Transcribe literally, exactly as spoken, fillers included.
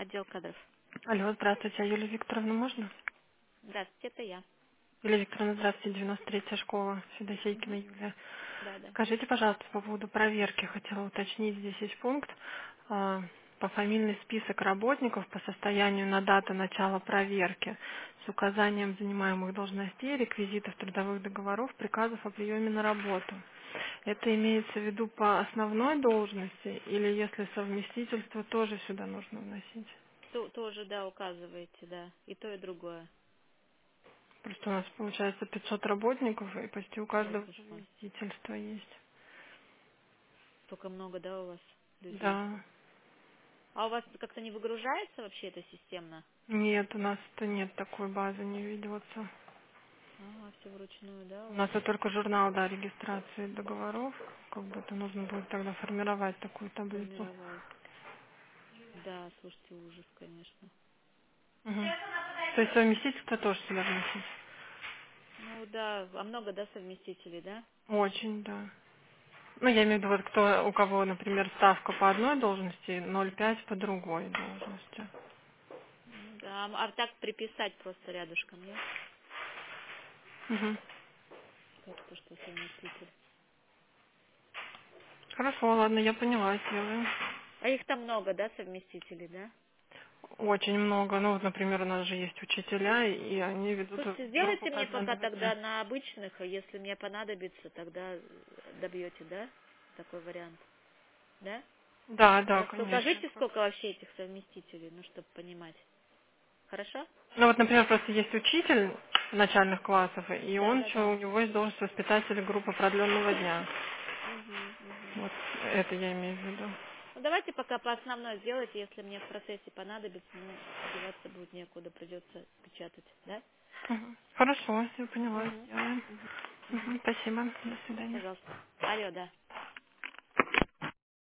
Отдел кадров. Алло, здравствуйте, а Юлия Викторовна можно? Здравствуйте, это я. Юлия Викторовна, здравствуйте, девяносто третья школа, Федосейкина Мгм. Юлия. Да, да. Скажите, пожалуйста, по поводу проверки, хотела уточнить, здесь есть пункт, а, пофамильный список работников по состоянию на дату начала проверки с указанием занимаемых должностей, реквизитов трудовых договоров, приказов о приеме на работу. Это имеется в виду по основной должности или если совместительство тоже сюда нужно вносить? То- тоже, да, указываете, да. И то, и другое. Просто у нас получается пятьсот работников, и почти у Ой, каждого боже мой. совместительство есть. Только много, да, у вас людей? Да. А у вас как-то не выгружается вообще это системно? Нет, у нас-то нет такой базы, не ведется. А, все вручную, да, У у вас? нас это только журнал, да, регистрации договоров. Как бы это нужно будет тогда формировать такую таблицу. Формировать. Да, слушайте, ужас, конечно. Мгм. То есть совместительство тоже сюда вносить? Ну да, а много, да, совместителей, да? Очень, да. Ну, я имею в виду, вот кто, у кого, например, ставка по одной должности, ноль пять по другой должности. Ну да, а а так приписать просто рядышком, нет? Мгм. Как то, что совместитель. Хорошо, ладно, я поняла, сделаю. А их там много, да, совместителей, да? Очень много. Ну, вот, например, у нас же есть учителя, и они ведут Слушайте, группу сделайте мне пока продленного дня. тогда на обычных, а если мне понадобится, тогда добьете, да? Такой вариант, да? Да, да, Просто конечно. укажите, сколько вообще этих совместителей, ну, чтобы понимать. Хорошо? Ну, вот, например, просто есть учитель начальных классов, и Да, он да, еще, да. у него есть должность воспитателя группы продленного дня. Угу, угу. Вот это я имею в виду. Ну, давайте пока по основной сделайте, если мне в процессе понадобится, ну, деваться будет некуда, придется печатать, да? Мгм. Хорошо, я поняла, Угу, сделаем. угу, угу. Мгм, спасибо, до свидания. Пожалуйста. Алло, да.